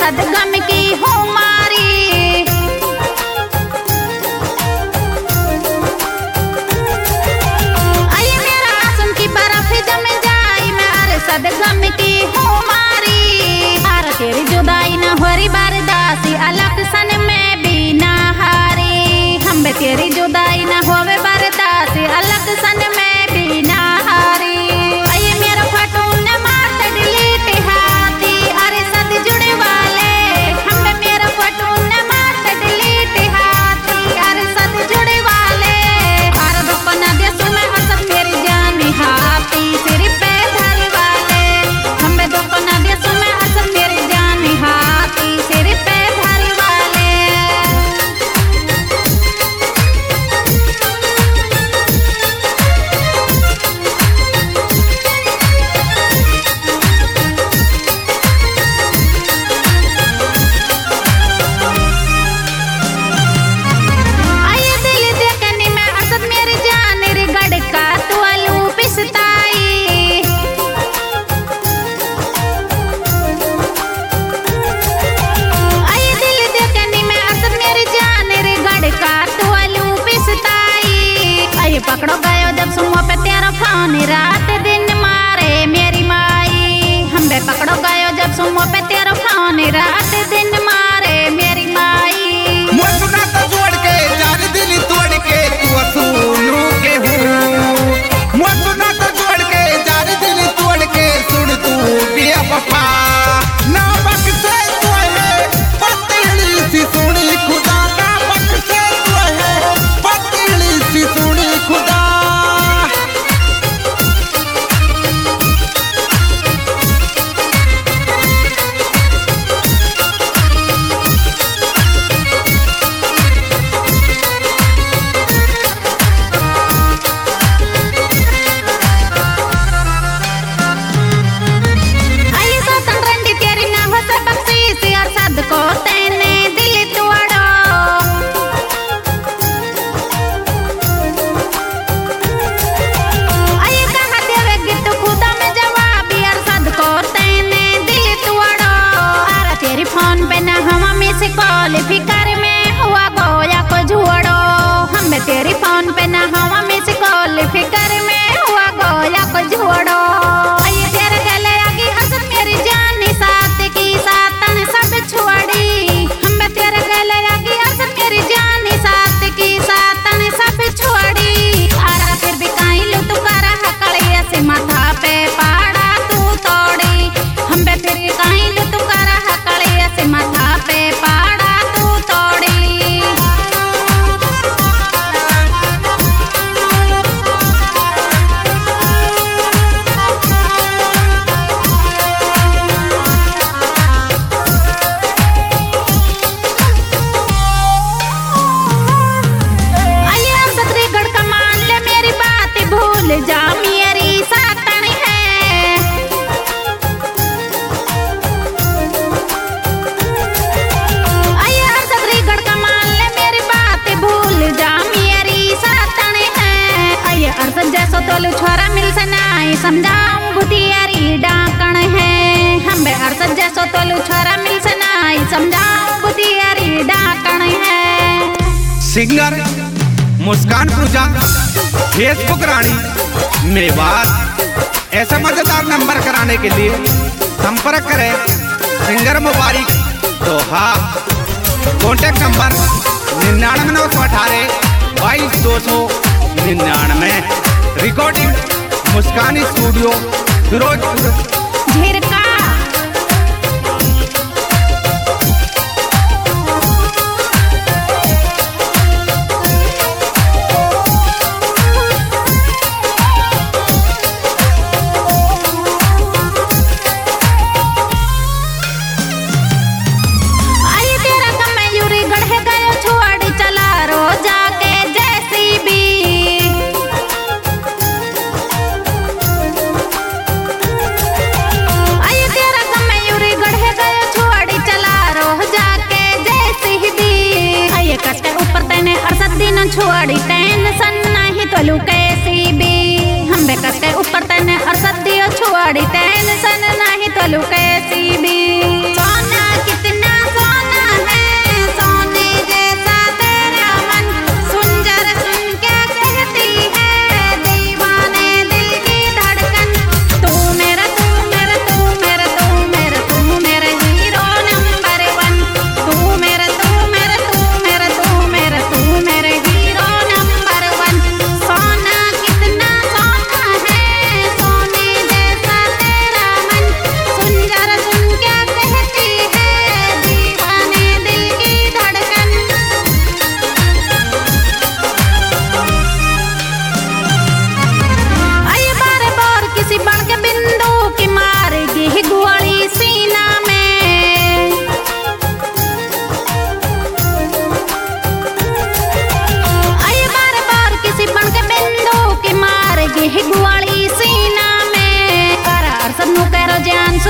सदगम की हूँ मारी। आइए मेरा आसम की बर्फ जम जाई, मैं अरे सदगम की हूँ मारी। हार तेरी जुदाई न होरी बर्दासी, अलग सन में भी ना हारी। हम बे तेरी जुदाई न होवे बर्दासी, अलग सन में भी ना हारी। आइए मेरा फटू न मार डिलीट हाथी, अरे सद जुड़े वाले। हम बे मेरा फटू न मार डिलीट हाथी, अरे सद जुड़े वाले। हर दुपना देसु में असद मेरी जानी हाथी, सिर पे धर वाले। हम बे दुपना देसु में असद मेरी जानी हाथी, सिर पे धर वाले। आइए दिल देखनी में असद मेरी जान रे गड़का तू आलू पिसताई। आइए दिल देखनी में असद मेरी जान रे गड़का तू आलू पिसताई। आइए पकड़ो गयो जब सुनो पे तेरा फोन, रात दिन मारे मेरी माई। हम बे पकड़ो गयो जब सुनो पे तेरा फोन, रात दिन मारे मेरी माई। मुझ सुना तो जोड़ के जान दिल तोड़ के तू सुनू के हूँ। मुझ सुना तो जोड़ के जान दिल तोड़ के सुन तू बेवफा। ना बख्शे तू है पतली सी सुनी खुदा, ना बख्शे तू है पतली सी सुनी खुदा। आइए सोतन रंडी तेरी ना हो सब बख्शीश, और सद को तेने दिल तोड़ो। आइए कहा देवेगी तू खुदा में जवाब, और सद को तेने दिल तोड़ो। आरा तेरी फोन पे ना हम मिस कॉल, फिकर में हुआ गोया को झोड़ो। हम बे तेरी फोन पे ना हम मिस कॉल, फिकर में हुआ गोया को झोड़ो। आइए तेरे गले आगी असद मेरी जानी, साथ की सातन सब छोड़ी। हम बे तेरे गले आगी असद मेरी जानी, साथ की सातन सब छोड़ी। आरा फिर भी काई लो तू करा हकड़िया से माथा पे पाड़ा तू तोड़ी। हम बे फिर काई लो तू करा हकड़िया से माथा पे पाड़ा तू तोड़ी। आइए असद रे गड़का मान ले मेरी बात, भूल जा मेरी सातन है। आइए असद रे गड़का मान ले मेरी बात, भूल जा मेरी सातन है। आइए अरसद जैसो तोलू छोरा मिल से नाई, समझाऊं बुधियारी डाकण है। हम बे अरसद जैसो तोलू छोरा मिल से नाई, समझाऊं बुधियारी डाकण है। Singer Muskan Puja, Facebook Rani Mewat. ऐसा मजेदार नंबर कराने के लिए संपर्क करें singer Mubarik Doha. Contact number 99982299। Recording Muskan studio Firozpur Jhirka. आइए तेरा गम मयूरी गढ़े गयो छोड़ चला रो जाके जैसी भी। आइए तेरा गम मयूरी गढ़े गयो छोड़ चला रो जाके जैसी भी। आइए कस के ऊपर तेने अरसद दिन छोड़ी, टेंशन नहीं तोलू कैसी भी। हम बे कस के ऊपर तेने अरसद दियो छोड़ी, टेंशन नहीं तोलू कैसी भी। सोना कितनी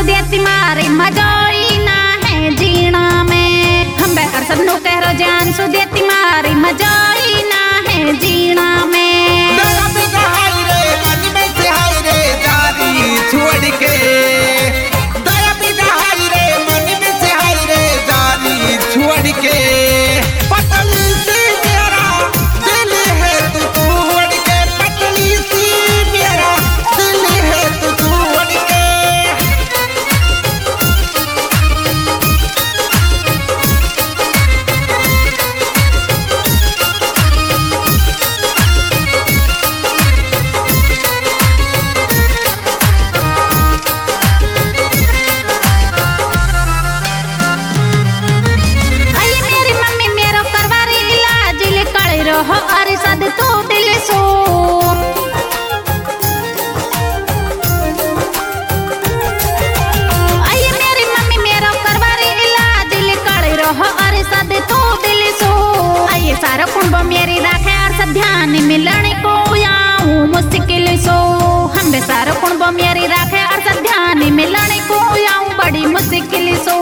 सुदेती मारे मजाई ना है जीना में। हम बेहर सब नो कह रो जान सुदेती मारे मजाई ना है जीना में। दया बिना हाय रे मन में से हाय रे जारी छोड़ के, दया बिना हाय रे मन में से हाय रे जारी छोड़ के। पतली सी मेरा दिल है तू तोड़ के, पतली सी मेरा दिल है तू तोड़ के। हो अरे सद तो दिल सो आई मेरी मम्मी मेरा करवारी इलाज लिखड़ रहो अरे सद तो दिल सो। आई सारा कुंभ मेरी राखे और सब ध्यान मिलने को आऊं मुश्किल सो। हम बे सारा कुंभ मेरी राखे और सब ध्यान मिलने को आऊं बड़ी मुश्किल सो।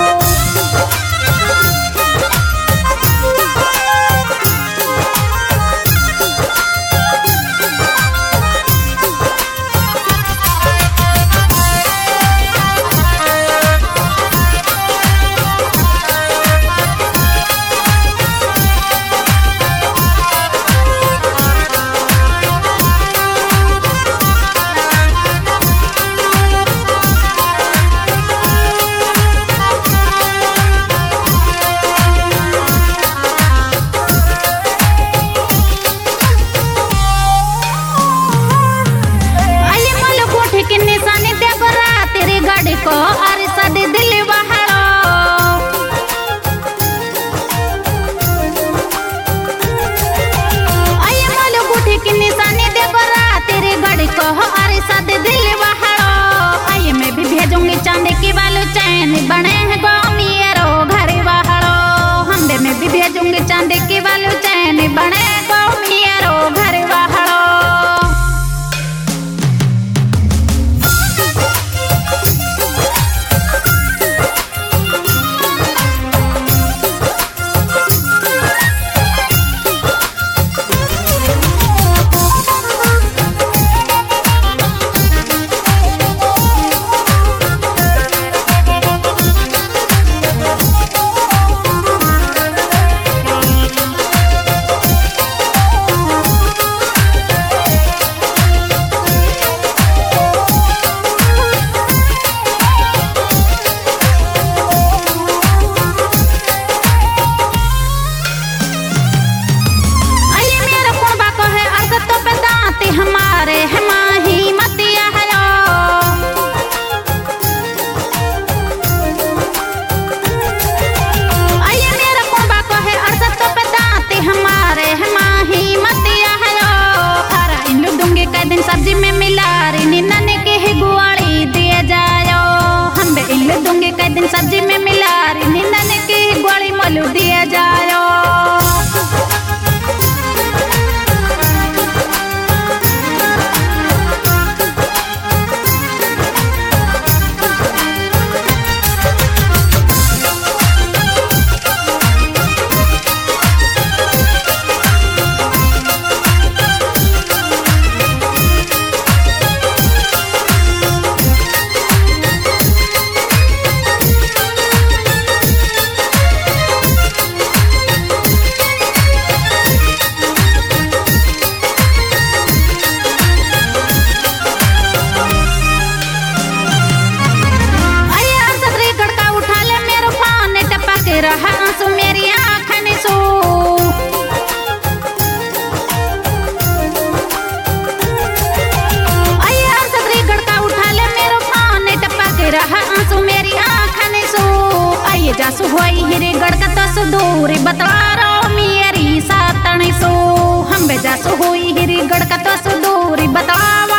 को अरे सद दिल बहाड़ो आये मालो गुठी की निशानी दे बरा तेरे गड़ को अरे सद दिल बहाड़ो। आये मैं भी भेजूंगी चांदी की वालो चैन बने हैं गो मेरो घर बहाड़ो। हम बे मैं भी भेजूंगी चांदी की वालो चैन बने गो मेरो घर बहाड़ो। हमारे हमाही मतिया हलो आये मेरा कुंबा को है अरसत तो पदाते हमारे हमाही मतिया हलो। हरा इन लोग दूंगे कई दिन सब्जी में मिला रे निन्ने के ही गुआड़ी दिए जायो। हम बे इन लोग दूंगे कई दिन सब्जी में मिला रे निन्ने के ही गुआड़ी मलू दिए जायो। रहा आंसू मेरी आँखन सो आइए हर सदरी गड़का उठा ले मेरो पान टपा के रहा आंसू मेरी आँखन सो। आइए जासू हुई हिरे गड़का तो सो दूरी बतवारो मेरी सातन सो। हम बे जासू हुई हिरे गड़का तो सो दूरी बतवा